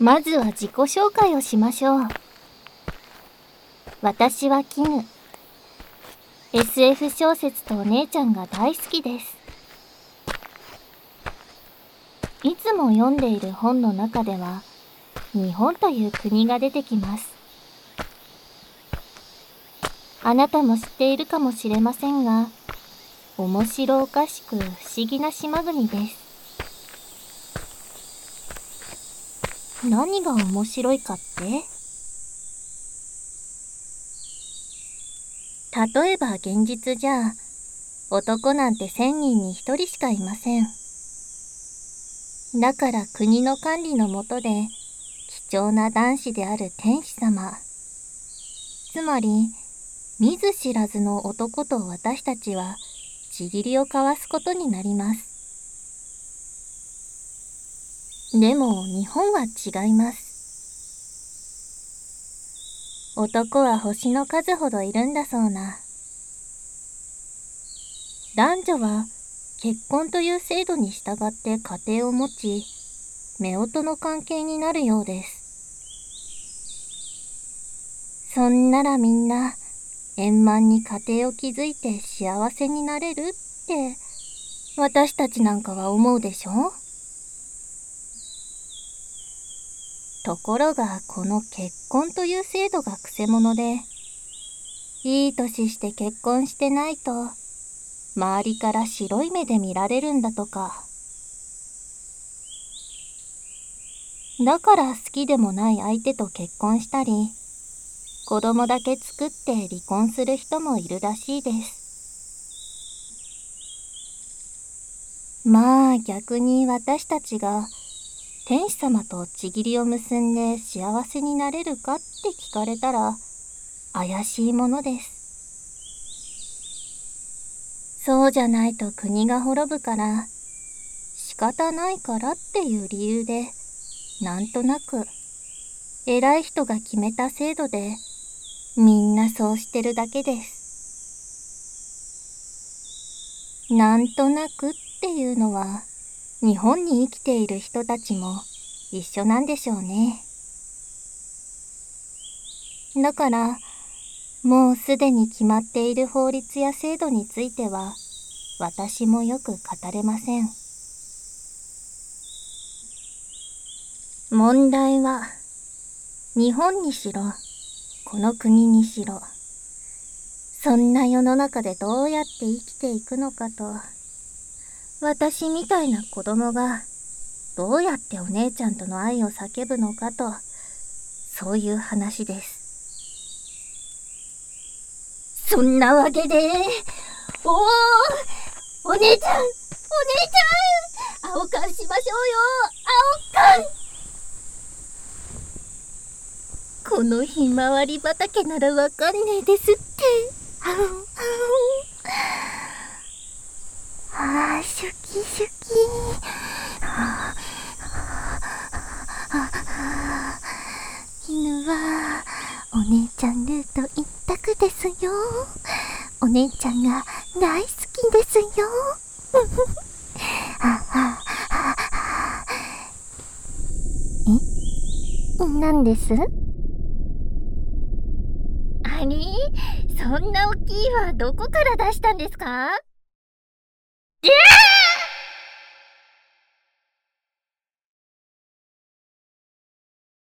まずは自己紹介をしましょう。私は絹。SF 小説とお姉ちゃんが大好きです。いつも読んでいる本の中では、日本という国が出てきます。あなたも知っているかもしれませんが、面白おかしく不思議な島国です。何が面白いかって？例えば現実じゃ、男なんて1000人に1人しかいません。だから国の管理のもとで、貴重な男子である天使様。つまり、見ず知らずの男と私たちは、契りを交わすことになります。でも日本は違います。男は星の数ほどいるんだそうな。男女は結婚という制度に従って家庭を持ち、夫婦の関係になるようです。そんならみんな円満に家庭を築いて幸せになれるって私たちなんかは思うでしょ？ところがこの結婚という制度がくせ者で、いい年して結婚してないと周りから白い目で見られるんだとか。だから好きでもない相手と結婚したり、子供だけ作って離婚する人もいるらしいです。まあ逆に私たちが天使様と契りを結んで幸せになれるかって聞かれたら怪しいものです。そうじゃないと国が滅ぶから仕方ないからっていう理由でなんとなく偉い人が決めた制度でみんなそうしてるだけです。なんとなくっていうのは日本に生きている人たちも一緒なんでしょうね。だからもうすでに決まっている法律や制度については私もよく語れません。問題は日本にしろこの国にしろ、そんな世の中でどうやって生きていくのかと、私みたいな子供がどうやってお姉ちゃんとの愛を叫ぶのかと、そういう話です。そんなわけで、お姉ちゃん青缶しましょうよ、青缶。このひまわり畑ならわかんねえですって。シュキシュキ。犬はお姉ちゃんルート一択ですよ。お姉ちゃんが大好きですよ。何です？あれ？そんな大きい輪どこから出したんですか？